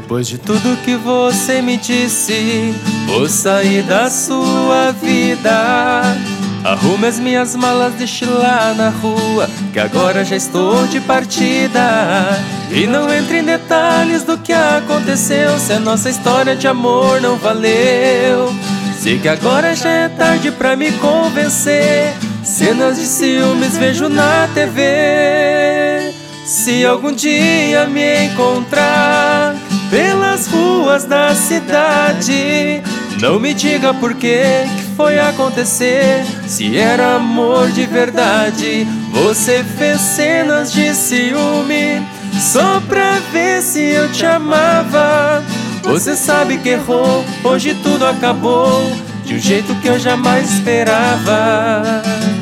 Depois de tudo que você me disse, vou sair da sua vida. Arrume as minhas malas, deixe lá na rua, que agora já estou de partida. E não entre em detalhes do que aconteceu, se a nossa história de amor não valeu. Sei que agora já é tarde pra me convencer, cenas de ciúmes vejo na TV. Se algum dia me encontrar pelas ruas da cidade, não me diga por que foi acontecer, se era amor de verdade. Você fez cenas de ciúme só pra ver se eu te amava. Você sabe que errou, hoje tudo acabou de um jeito que eu jamais esperava.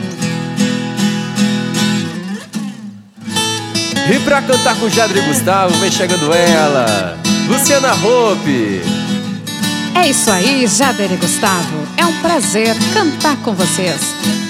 E pra cantar com Jadra e Gustavo, vem chegando ela, Luciana Hope. É isso aí, Jadra e Gustavo. É um prazer cantar com vocês.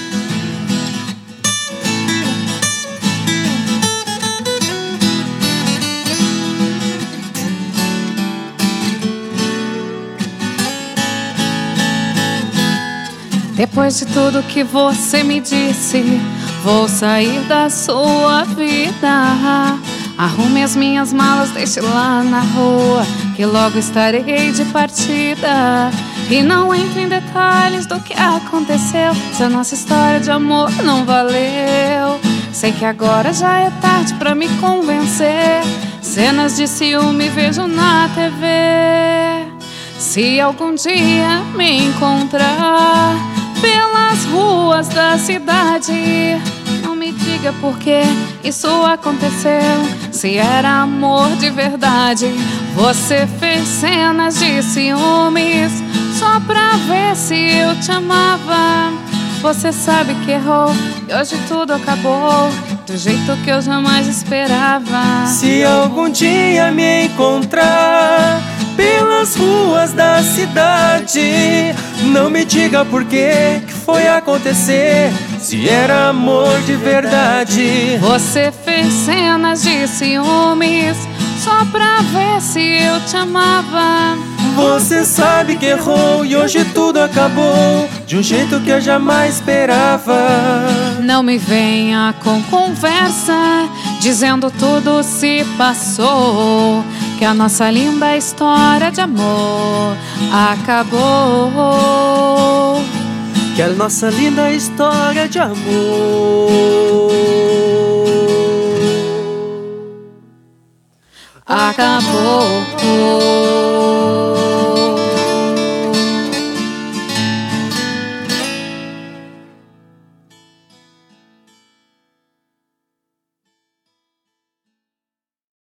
Depois de tudo que você me disse, vou sair da sua vida. Arrume as minhas malas, deixe lá na rua, que logo estarei de partida. E não entre em detalhes do que aconteceu, se a nossa história de amor não valeu. Sei que agora já é tarde pra me convencer, cenas de ciúme vejo na TV. Se algum dia me encontrar pelas ruas da cidade, não me diga por que isso aconteceu, se era amor de verdade. Você fez cenas de ciúmes só pra ver se eu te amava. Você sabe que errou e hoje tudo acabou do jeito que eu jamais esperava. Se algum dia me encontrar pelas ruas da cidade, não me diga por que foi acontecer, se era amor de verdade. Você fez cenas de ciúmes só pra ver se eu te amava. Você sabe que errou e hoje tudo acabou de um jeito que eu jamais esperava. Não me venha com conversa dizendo tudo se passou, que a nossa linda história de amor acabou. Que a nossa linda história de amor acabou.